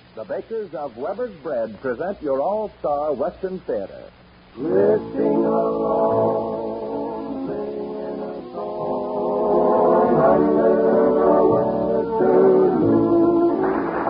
The bakers of Weber's Bread present your all-star Western Theater. Drifting along, singing a song under the western moon.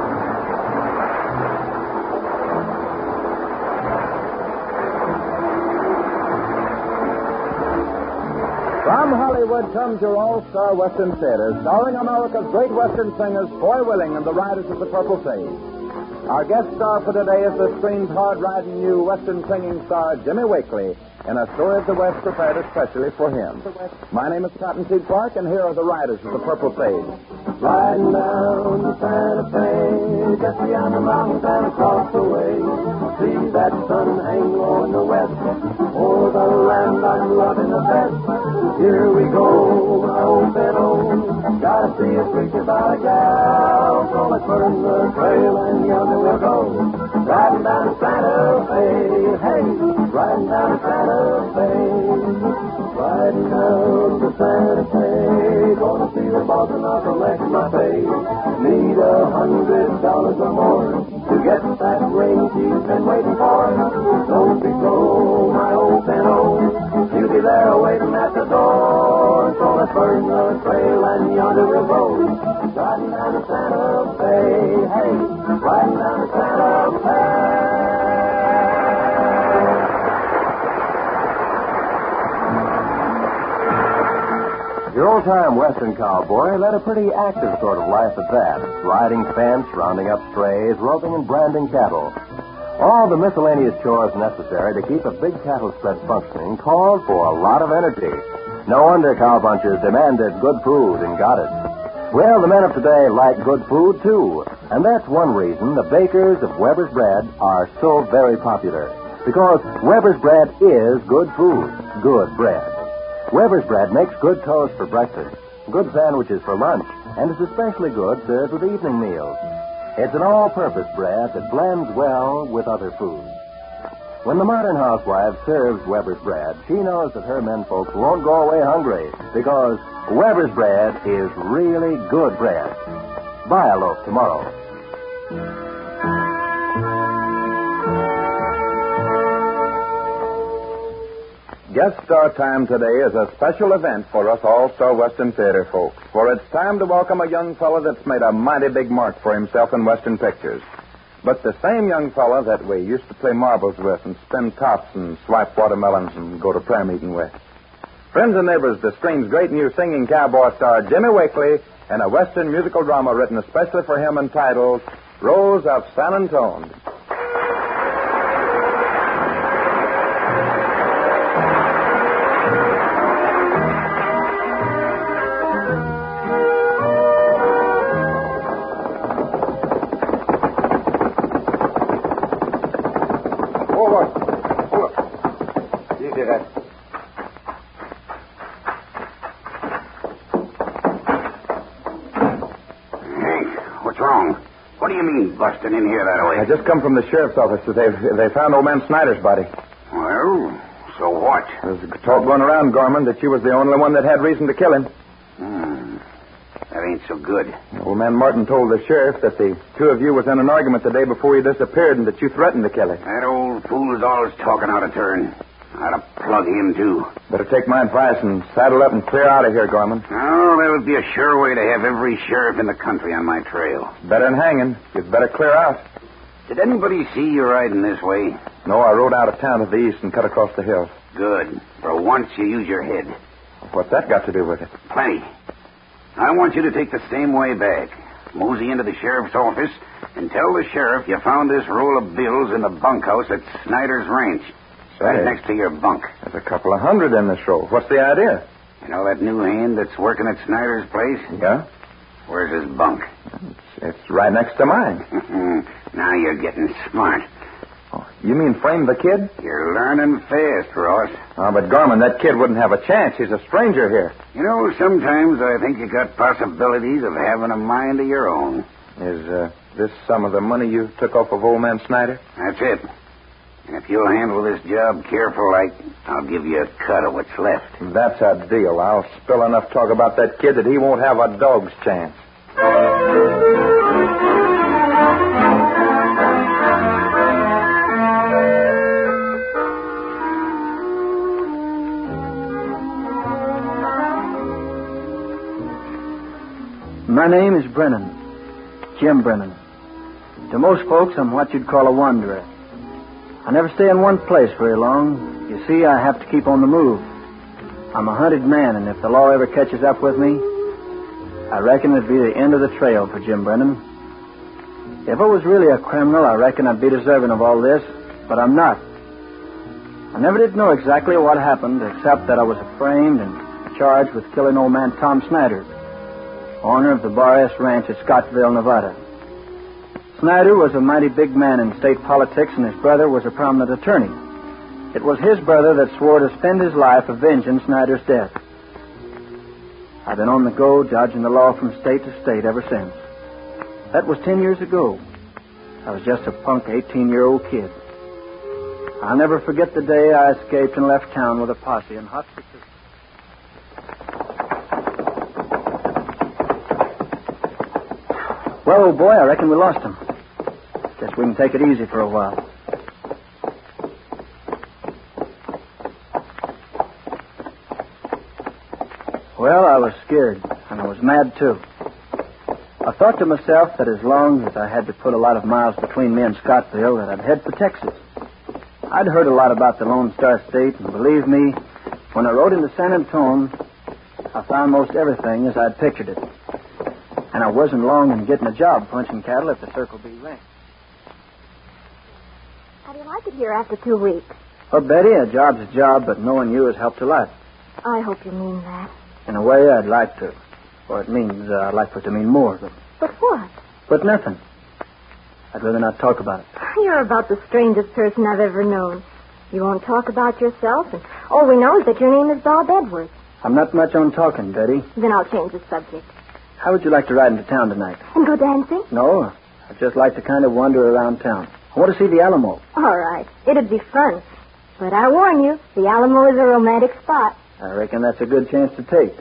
From Hollywood comes your all-star Western Theater, starring America's great Western singers, Foy Willing and the Riders of the Purple Sage. Our guest star for today is the screen's hard-riding new Western singing star, Jimmy Wakely, in a story of the West prepared especially for him. My name is Cottonseed Clark, and here are the Riders of the Purple Sage. Riding down the Santa Fe, just beyond the mountains and across the way. See that sun hang low in the west, o'er the land I'm loving the best. Here we go, my old fellow, gotta see a preacher by a gal. So let's burn the trail and yonder we'll go. Riding down to Santa Fe, hey, riding down to Santa Fe. Riding down to Santa Fe, gonna see the boss and I'll collect my pay. Need $100 or more to get that ring she's been waiting for. Don't be slow, my old fellow, she'll be there waiting at the door. So let's burn the trail and yonder we'll go. Riding down to Santa Fe, hey, riding down to Santa Fe. Your old-time Western cowboy led a pretty active sort of life at that, riding fence, rounding up strays, roping and branding cattle. All the miscellaneous chores necessary to keep a big cattle spread functioning called for a lot of energy. No wonder cowpunchers demanded good food and got it. Well, the men of today like good food, too. And that's one reason the bakers of Weber's Bread are so very popular. Because Weber's Bread is good food, good bread. Weber's Bread makes good toast for breakfast, good sandwiches for lunch, and is especially good served with evening meals. It's an all-purpose bread that blends well with other foods. When the modern housewife serves Weber's Bread, she knows that her menfolk won't go away hungry, because Weber's Bread is really good bread. Buy a loaf tomorrow. Guest star time today is a special event for us all-star Western Theater folks, for it's time to welcome a young fellow that's made a mighty big mark for himself in Western pictures. But the same young fellow that we used to play marbles with and spin tops and swipe watermelons and go to prayer meeting with. Friends and neighbors, the screen's great new singing cowboy star, Jimmy Wakely, in a Western musical drama written especially for him entitled Rose of San Antone. Busting in here that way. I just come from the sheriff's office. They found old man Snyder's body. Well, so what? There's talk going around, Gorman, that you was the only one that had reason to kill him. That ain't so good. Old man Martin told the sheriff that the two of you was in an argument the day before he disappeared and that you threatened to kill him. That old fool is always talking out of turn. I'd have plug him, too. Better take my advice and saddle up and clear out of here, Gorman. Oh, that would be a sure way to have every sheriff in the country on my trail. Better than hanging. You'd better clear out. Did anybody see you riding this way? No, I rode out of town to the east and cut across the hills. Good. For once you use your head. What's that got to do with it? Plenty. I want you to take the same way back. Mosey into the sheriff's office and tell the sheriff you found this roll of bills in the bunkhouse at Snyder's Ranch. Right next to your bunk. There's a couple of hundred in this roll. What's the idea? You know that new hand that's working at Snyder's place? Yeah? Where's his bunk? It's right next to mine. Now you're getting smart. Oh, you mean frame the kid? You're learning fast, Ross. Oh, but Gorman, that kid wouldn't have a chance. He's a stranger here. You know, sometimes I think you got possibilities of having a mind of your own. Is this some of the money you took off of old man Snyder? That's it. And if you'll handle this job careful like, I'll give you a cut of what's left. That's a deal. I'll spill enough talk about that kid that he won't have a dog's chance. My name is Brennan. Jim Brennan. To most folks, I'm what you'd call a wanderer. I never stay in one place very long. You see, I have to keep on the move. I'm a hunted man, and if the law ever catches up with me, I reckon it'd be the end of the trail for Jim Brennan. If I was really a criminal, I reckon I'd be deserving of all this, but I'm not. I never did know exactly what happened, except that I was framed and charged with killing old man Tom Snyder, owner of the Bar S Ranch at Scottsville, Nevada. Snyder was a mighty big man in state politics, and his brother was a prominent attorney. It was his brother that swore to spend his life avenging Snyder's death. I've been on the go, dodging the law from state to state ever since. That was 10 years ago. I was just a punk 18-year-old kid. I'll never forget the day I escaped and left town with a posse in hot pursuit. Well, old boy, I reckon we lost him. Guess we can take it easy for a while. Well, I was scared, and I was mad, too. I thought to myself that as long as I had to put a lot of miles between me and Scottsville, that I'd head for Texas. I'd heard a lot about the Lone Star State, and believe me, when I rode into San Antone, I found most everything as I'd pictured it. And I wasn't long in getting a job punching cattle at the Circle B Ranch. How do you like it here after 2 weeks? Well, Betty, a job's a job, but knowing you has helped a lot. I hope you mean that. In a way, I'd like to. Or it means I'd like for it to mean more. But what? But nothing. I'd rather not talk about it. You're about the strangest person I've ever known. You won't talk about yourself, and all we know is that your name is Bob Edwards. I'm not much on talking, Betty. Then I'll change the subject. How would you like to ride into town tonight? And go dancing? No, I'd just like to kind of wander around town. I want to see the Alamo. All right. It'd be fun. But I warn you, the Alamo is a romantic spot. I reckon that's a good chance to take.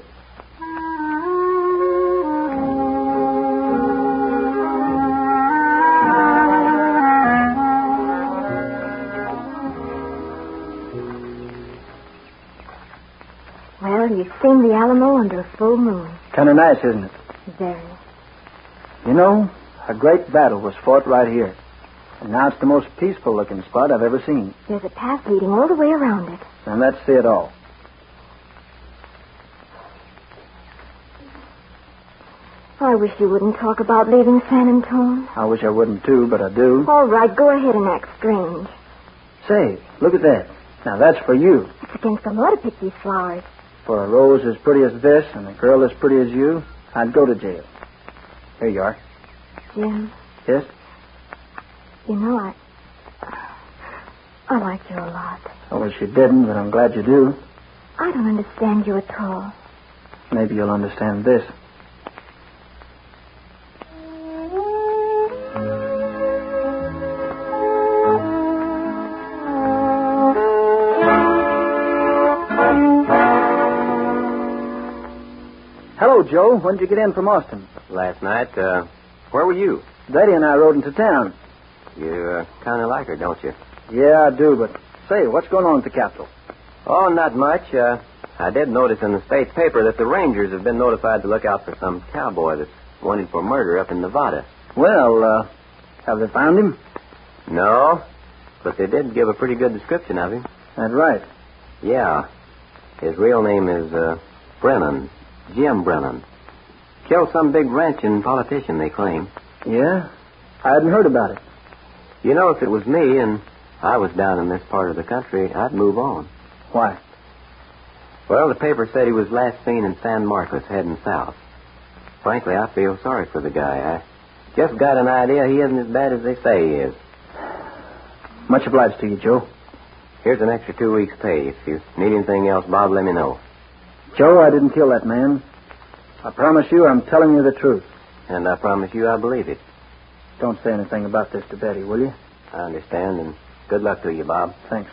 Well, you've seen the Alamo under a full moon. Kind of nice, isn't it? Very. You know, a great battle was fought right here. And now it's the most peaceful-looking spot I've ever seen. There's a path leading all the way around it. And let's see it all. I wish you wouldn't talk about leaving San Antone. I wish I wouldn't, too, but I do. All right, go ahead and act strange. Say, look at that. Now, that's for you. It's against the law to pick these flowers. For a rose as pretty as this and a girl as pretty as you, I'd go to jail. Here you are. Jim, Yes? you know, I like you a lot. I wish you didn't, but I'm glad you do. I don't understand you at all. Maybe you'll understand this. Hello, Joe. When did you get in from Austin? Last night, where were you? Betty and I rode into town. You kind of like her, don't you? Yeah, I do, but say, what's going on at the Capitol? Oh, not much. I did notice in the state paper that the Rangers have been notified to look out for some cowboy that's wanted for murder up in Nevada. Well, have they found him? No, but they did give a pretty good description of him. That's right. Yeah. His real name is Brennan. Jim Brennan. Killed some big ranching politician, they claim. Yeah? I hadn't heard about it. You know, if it was me and I was down in this part of the country, I'd move on. Why? Well, the paper said he was last seen in San Marcos heading south. Frankly, I feel sorry for the guy. I just got an idea he isn't as bad as they say he is. Much obliged to you, Joe. Here's an extra 2 weeks' pay. If you need anything else, Bob, let me know. Joe, I didn't kill that man. I promise you I'm telling you the truth. And I promise you I believe it. Don't say anything about this to Betty, will you? I understand, and good luck to you, Bob. Thanks.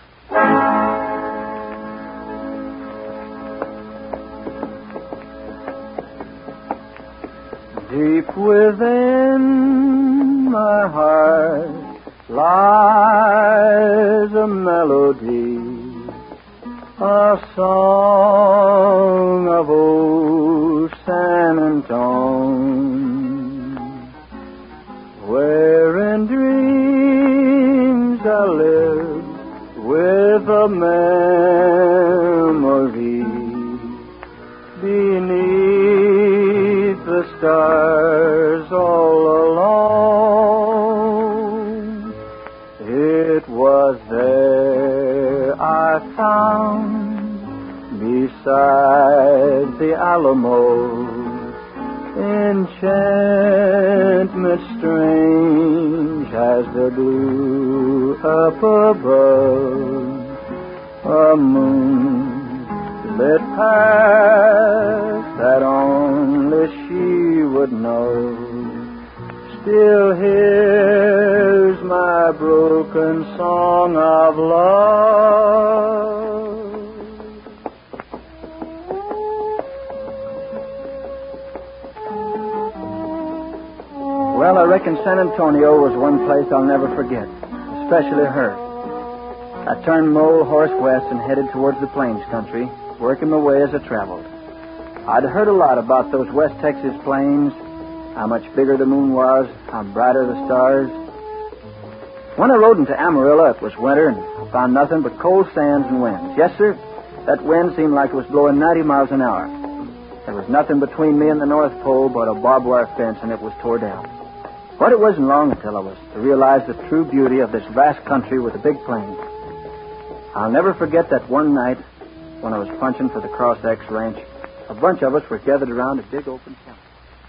Deep within my heart lies a melody, a song of old San Antone. shall live with a memory beneath the stars all alone. It was there I found beside the Alamo enchantment strange as the blue up above, a moon lit past that only she would know. Still hears my broken song of love. Well, I reckon San Antonio was one place I'll never forget, especially her. I turned my old horse west and headed towards the Plains country, working my way as I traveled. I'd heard a lot about those West Texas plains, how much bigger the moon was, how brighter the stars. When I rode into Amarillo, it was winter, and I found nothing but cold sands and winds. Yes, sir, that wind seemed like it was blowing 90 miles an hour. There was nothing between me and the North Pole but a barbed wire fence, and it was tore down. But it wasn't long until I was to realize the true beauty of this vast country with the big plains. I'll never forget that one night when I was punching for the Cross X Ranch. A bunch of us were gathered around a big open camp.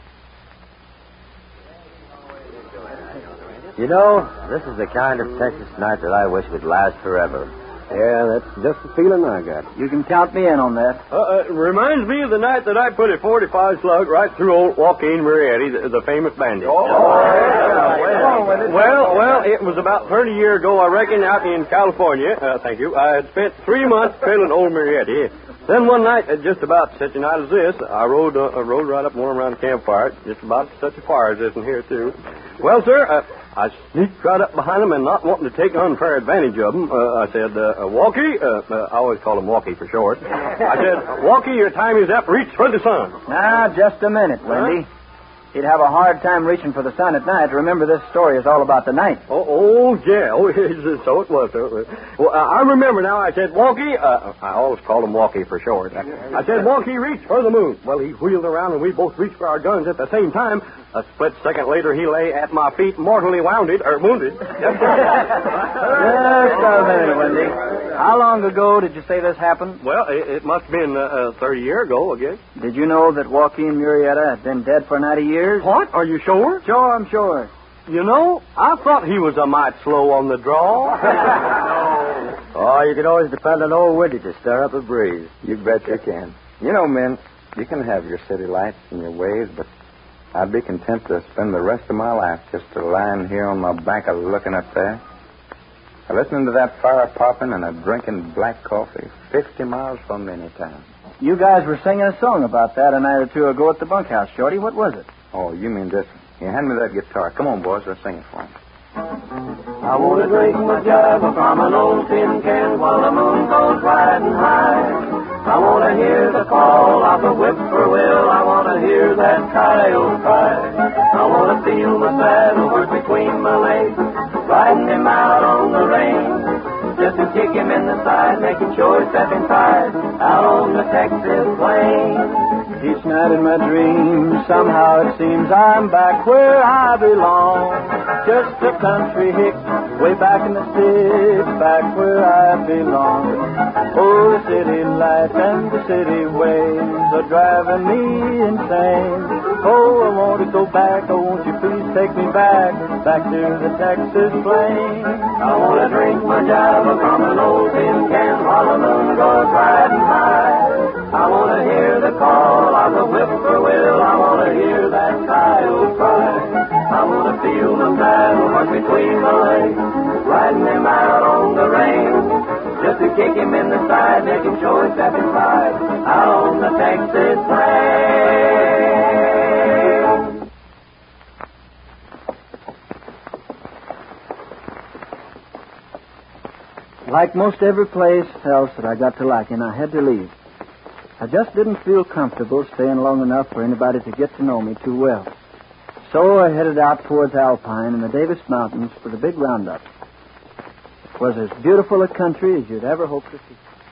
You know, this is the kind of Texas night that I wish would last forever. Yeah, that's just the feeling I got. You can count me in on that. Reminds me of the night that I put a 45 slug right through old Joaquin Murrieta, the famous bandit. Well, it was about 30 years ago, I reckon, out in California. Thank you. I had spent 3 months trailing old Murrieta. Then one night, just about such a night as this, I rode right up one around the campfire, just about such a fire as this in here, too. Well, sir, I sneaked right up behind him and not wanting to take unfair advantage of him. I said, Walkie, I always call him Walkie for short. I said, Walkie, your time is up. Reach for the sun. Now, just a minute, Wendy. Huh? He'd have a hard time reaching for the sun at night. Remember, this story is all about the night. Oh, yeah. Oh, so it was. Well, I remember now. I said, Walkie, I always called him Walkie for short. I said, Walkie, reach for the moon. Well, he wheeled around and we both reached for our guns at the same time. A split second later, he lay at my feet, mortally wounded. Just a minute, Wendy. How long ago did you say this happened? Well, it must have been 30 years ago, I guess. Did you know that Joaquin Murrieta had been dead for 90 years? What? Are you sure? Sure, I'm sure. You know, I thought he was a mite slow on the draw. Oh, you can always depend on old Wendy to stir up a breeze. You bet you can. You know, men, you can have your city lights and your ways, but I'd be content to spend the rest of my life just lying here on my bank looking up there, listening to that fire popping and drinking black coffee 50 miles from any town. You guys were singing a song about that a night or two ago at the bunkhouse, Shorty. What was it? Oh, you mean this one. Here, hand me that guitar. Come on, boys, let's sing it for him. I want to drink my java from an old tin can while the moon goes riding high. I want to hear the call of the whippoorwill. I want to hear that coyote cry. I want to feel my saddle work between my legs, riding him out on the range, just to kick him in the side, making sure he's stepping tight out on the Texas plains. Each night in my dreams, somehow it seems I'm back where I belong. Just a country hick, way back in the sticks, back where I belong. Oh, the city lights and the city waves are driving me insane. Oh, I want to go back, oh, won't you please take me back to the Texas plains. I want to drink my java from an old tin can while the moon goes riding high. I want to hear the call of the whippoorwill. I want to hear that coyote cry. I want to feel the saddle work between my legs, riding him out on the range, just to kick him in the side, making sure he's stepping tight out on the Texas plains. Like most every place else that I got to liking, I had to leave. I just didn't feel comfortable staying long enough for anybody to get to know me too well. So I headed out towards Alpine and the Davis Mountains for the big roundup. was as beautiful a country as you'd ever hope to see.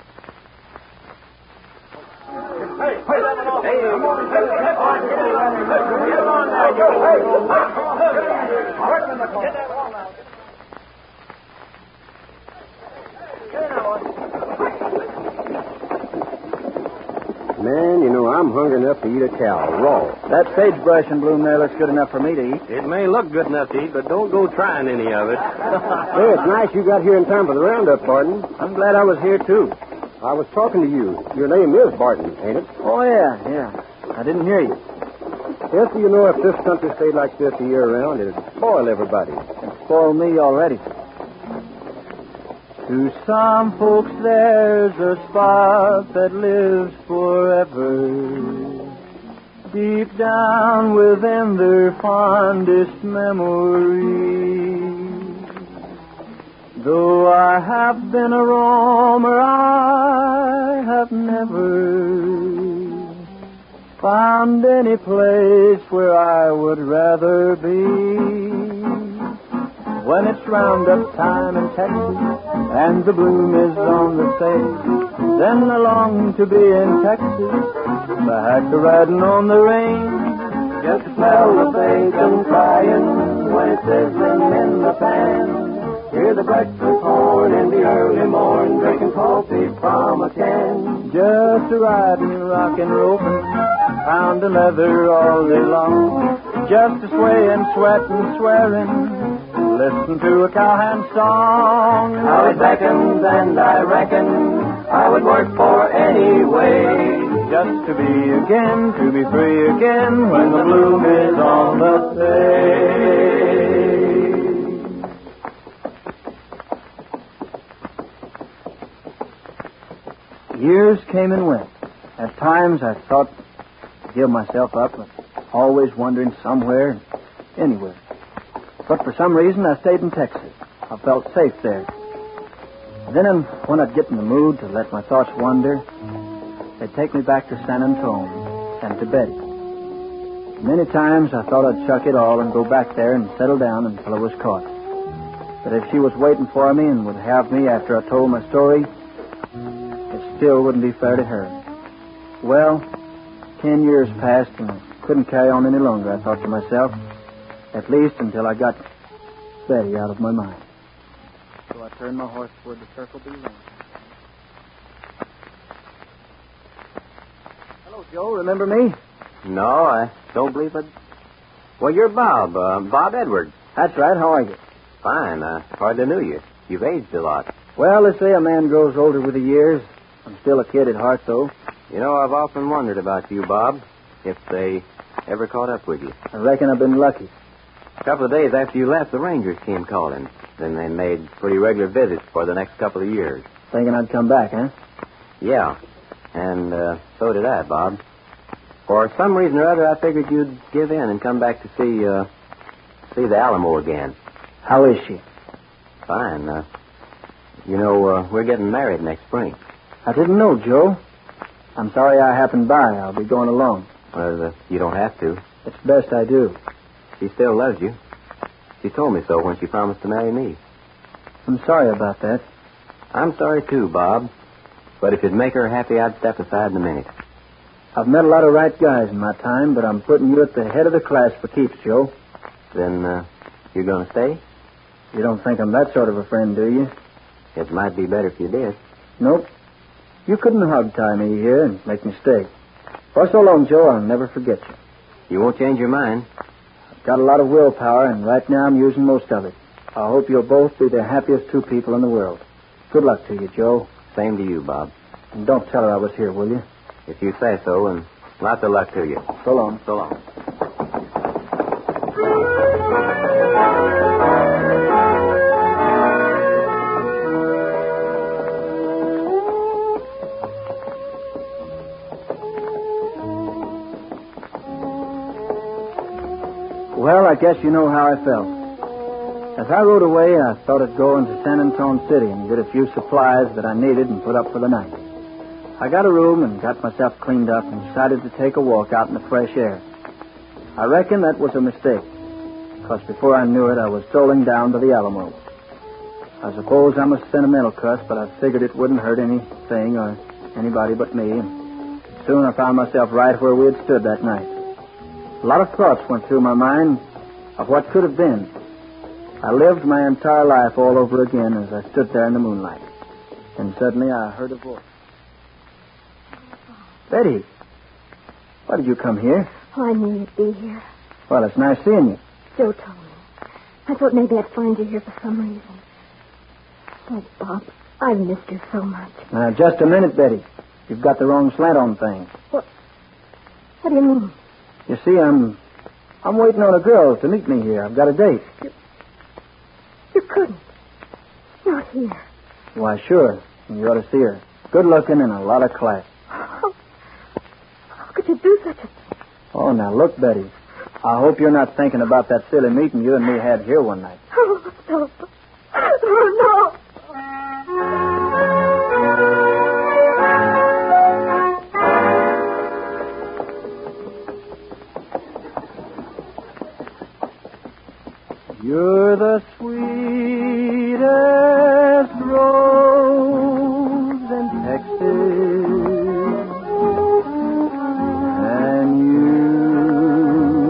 Man, you know, I'm hungry enough to eat a cow, raw. That sagebrush and bloom there looks good enough for me to eat. It may look good enough to eat, but don't go trying any of it. Hey, it's nice you got here in time for the roundup, Barton. I'm glad I was here, too. I was talking to you. Your name is Barton, ain't it? Oh, yeah. I didn't hear you. Yes, you know, if this country stayed like this the year round, it'd spoil everybody. It spoiled me already. To some folks there's a spark that lives forever, deep down within their fondest memories. Though I have been a roamer, I have never found any place where I would rather be. When it's roundup time in Texas and the bloom is on the sage, then I long to be in Texas, back to riding on the range. Just smell the bacon frying when it's sizzling in the pan. Hear the breakfast horn in the early morn, drinking coffee from a can. Just a riding, rockin', roping, pounding leather all day long. Just a swaying, sweating, swearing, listen to a cowhand song. How it beckons, and I reckon I would work for any way. Just to be again, to be free again, when the bloom is on the stage. Years came and went. At times I thought to give myself up, but always wandering somewhere, anywhere. But for some reason, I stayed in Texas. I felt safe there. Then, when I'd get in the mood to let my thoughts wander, they'd take me back to San Antonio and to Betty. Many times I thought I'd chuck it all and go back there and settle down until I was caught. But if she was waiting for me and would have me after I told my story, it still wouldn't be fair to her. Well, 10 years passed and I couldn't carry on any longer, I thought to myself. At least until I got Betty out of my mind. So I turned my horse toward the Circle B Ranch. Hello, Joe. Remember me? No, I don't believe it. Well, you're Bob. Bob Edwards. That's right. How are you? Fine. I hardly knew you. You've aged a lot. Well, they say a man grows older with the years. I'm still a kid at heart, though. You know, I've often wondered about you, Bob, if they ever caught up with you. I reckon I've been lucky. A couple of days after you left, the Rangers came calling. Then they made pretty regular visits for the next couple of years. Thinking I'd come back, huh? Yeah. And so did I, Bob. For some reason or other, I figured you'd give in and come back to see the Alamo again. How is she? Fine. We're getting married next spring. I didn't know, Joe. I'm sorry I happened by. I'll be going along. Well, you don't have to. It's best I do. She still loves you. She told me so when she promised to marry me. I'm sorry about that. I'm sorry, too, Bob. But if it'd make her happy, I'd step aside in a minute. I've met a lot of right guys in my time, but I'm putting you at the head of the class for keeps, Joe. Then, you're going to stay? You don't think I'm that sort of a friend, do you? It might be better if you did. Nope. You couldn't hog-tie me here and make me stay. For so long, Joe, I'll never forget you. You won't change your mind. Got a lot of willpower, and right now I'm using most of it. I hope you'll both be the happiest two people in the world. Good luck to you, Joe. Same to you, Bob. And don't tell her I was here, will you? If you say so, and lots of luck to you. So long. So long. Well, I guess you know how I felt. As I rode away, I thought I'd go into San Antonio City and get a few supplies that I needed and put up for the night. I got a room and got myself cleaned up and decided to take a walk out in the fresh air. I reckon that was a mistake, because before I knew it, I was strolling down to the Alamo. I suppose I'm a sentimental cuss, but I figured it wouldn't hurt anything or anybody but me. And soon I found myself right where we had stood that night. A lot of thoughts went through my mind of what could have been. I lived my entire life all over again as I stood there in the moonlight. And suddenly I heard a voice. Betty, why did you come here? Oh, I knew you'd be here. Well, it's nice seeing you. Joe told me. I thought maybe I'd find you here for some reason. Oh, Bob, I've missed you so much. Now, just a minute, Betty. You've got the wrong slant on things. What do you mean? You see, I'm waiting on a girl to meet me here. I've got a date. You couldn't. Not here. Why, sure. You ought to see her. Good looking and a lot of class. How could you do such a thing? Oh, now look, Betty. I hope you're not thinking about that silly meeting you and me had here one night. Oh, no. Oh, no. You're the sweetest rose in Texas, and you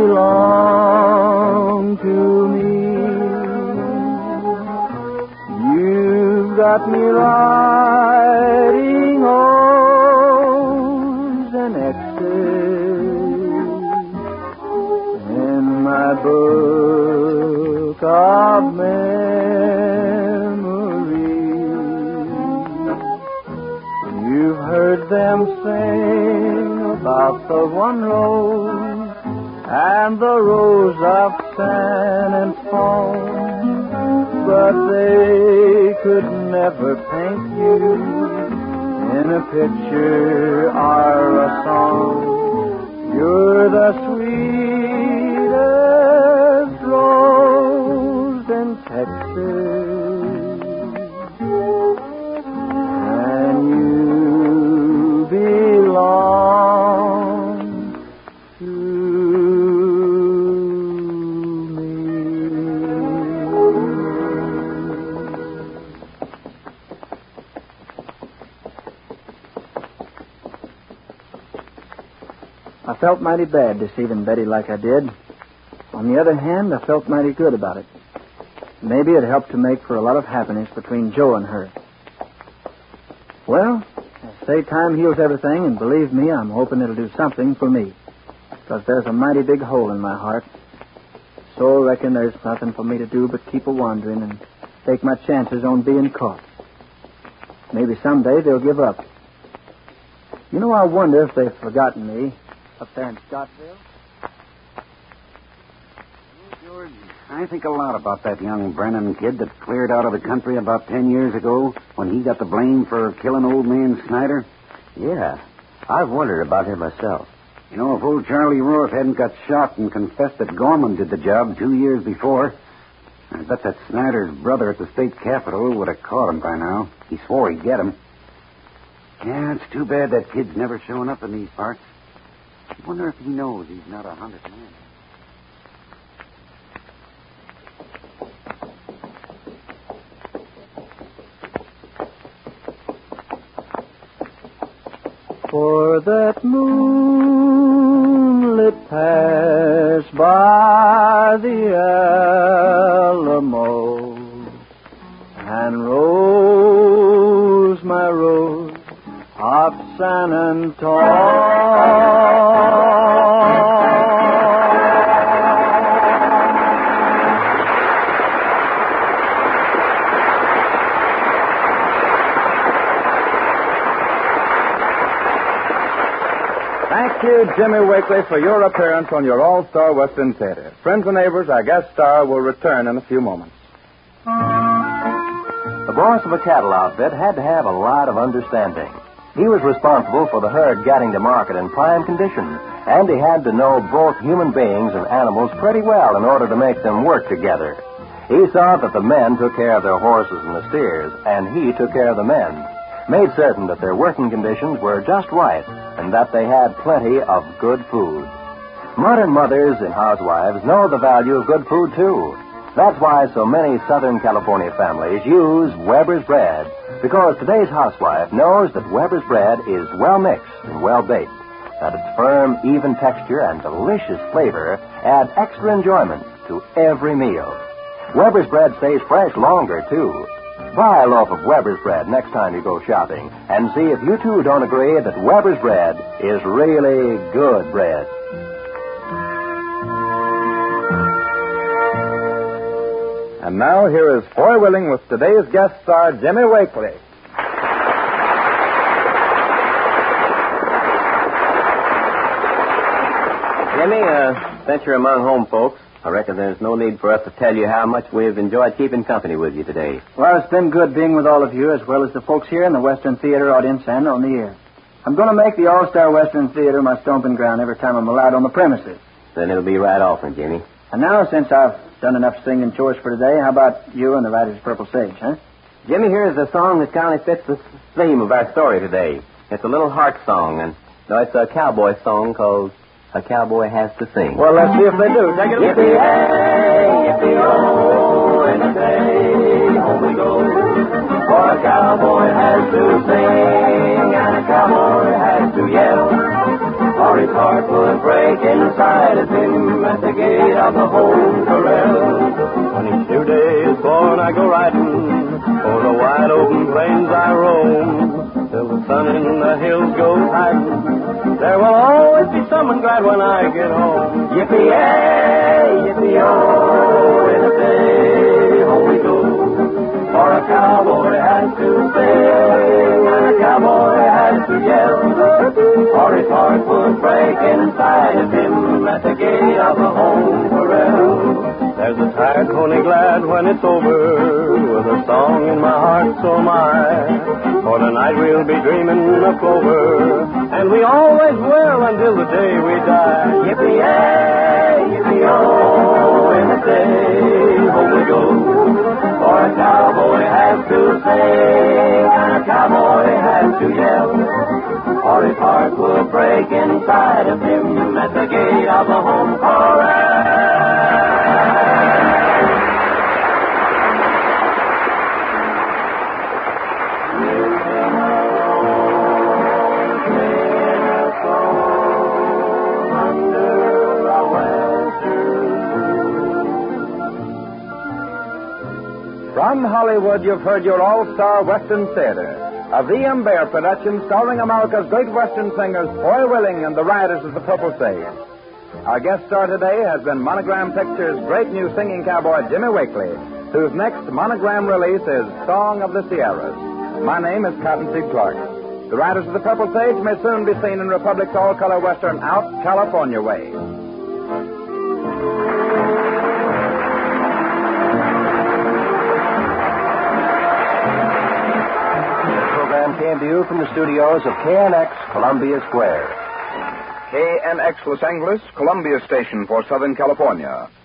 belong to me. You've got me writing O's and X's in my book of memories. You've heard them sing about the one rose and the rose of San Antone, but they could never paint you in a picture or a song. You're the sweetest rose in Texas, and you belong to me. I felt mighty bad deceiving Betty like I did. On the other hand, I felt mighty good about it. Maybe it helped to make for a lot of happiness between Joe and her. Well, I say time heals everything, and believe me, I'm hoping it'll do something for me. Because there's a mighty big hole in my heart. So I reckon there's nothing for me to do but keep a-wandering and take my chances on being caught. Maybe someday they'll give up. You know, I wonder if they've forgotten me up there in Scottsville. George, I think a lot about that young Brennan kid that cleared out of the country about 10 years ago when he got the blame for killing old man Snyder. Yeah, I've wondered about him myself. You know, if old Charlie Roth hadn't got shot and confessed that Gorman did the job 2 years before, I bet that Snyder's brother at the state capitol would have caught him by now. He swore he'd get him. Yeah, it's too bad that kid's never shown up in these parts. I wonder if he knows he's not a hunted man. For that moonlit pass by the Alamo, and rose, my rose of San Antone. Thank you, Jimmy Wakely, for your appearance on your All-Star Western Theater. Friends and neighbors, our guest star will return in a few moments. The boss of a cattle outfit had to have a lot of understanding. He was responsible for the herd getting to market in prime condition, and he had to know both human beings and animals pretty well in order to make them work together. He saw that the men took care of their horses and the steers, and he took care of the men, made certain that their working conditions were just right and that they had plenty of good food. Modern mothers and housewives know the value of good food, too. That's why so many Southern California families use Weber's bread, because today's housewife knows that Weber's bread is well mixed and well baked, that its firm, even texture and delicious flavor add extra enjoyment to every meal. Weber's bread stays fresh longer, too. Buy a loaf of Weber's bread next time you go shopping and see if you, too, don't agree that Weber's bread is really good bread. And now here is Foy Willing with today's guest star, Jimmy Wakely. Jimmy, since you're among home folks, I reckon there's no need for us to tell you how much we've enjoyed keeping company with you today. Well, it's been good being with all of you, as well as the folks here in the Western Theater audience and on the air. I'm going to make the All-Star Western Theater my stomping ground every time I'm allowed on the premises. Then it'll be right offering, Jimmy. And now, since I've done enough singing chores for today, how about you and the Riders of Purple Sage, huh? Jimmy, here's a song that kind of fits the theme of our story today. It's a little heart song, and it's a cowboy song called A Cowboy Has to Sing. Well, let's see if they do. Take it. Yippee-hey, yippee-oh, in the day, home we go. For a cowboy has to sing, and a cowboy has to yell, or his heart would break inside of him at the gate of the home corral. On each new day is born, I go riding, o'er the wide open plains I roam, till the sun in the hills goes hiding. There will always be someone glad when I get home. Yippee-yay, yippee-oh, in the day, home we go. For a cowboy has to sing, and a cowboy has to yell, or his heart would break inside of him at the gate of the home corral. There's a tired pony glad when it's over, with a song in my heart, so am I. For tonight we'll be dreaming of clover, and we always will until the day we die. Yippee-yay, yippee-oh, in the day, home we go. For a cowboy has to sing, and a cowboy has to yell, or his heart will break inside of him at the gate of the home corral. From Hollywood, you've heard your All-Star Western Theater, a V.M. Bear production starring America's great Western singers Foy Willing and the Riders of the Purple Sage. Our guest star today has been Monogram Pictures' great new singing cowboy, Jimmy Wakely, whose next monogram release is Song of the Sierras. My name is Cottonseed Clark. The Riders of the Purple Sage may soon be seen in Republic's all-color Western Out California Way. Came to you from the studios of KNX, Columbia Square. KNX Los Angeles, Columbia Station for Southern California.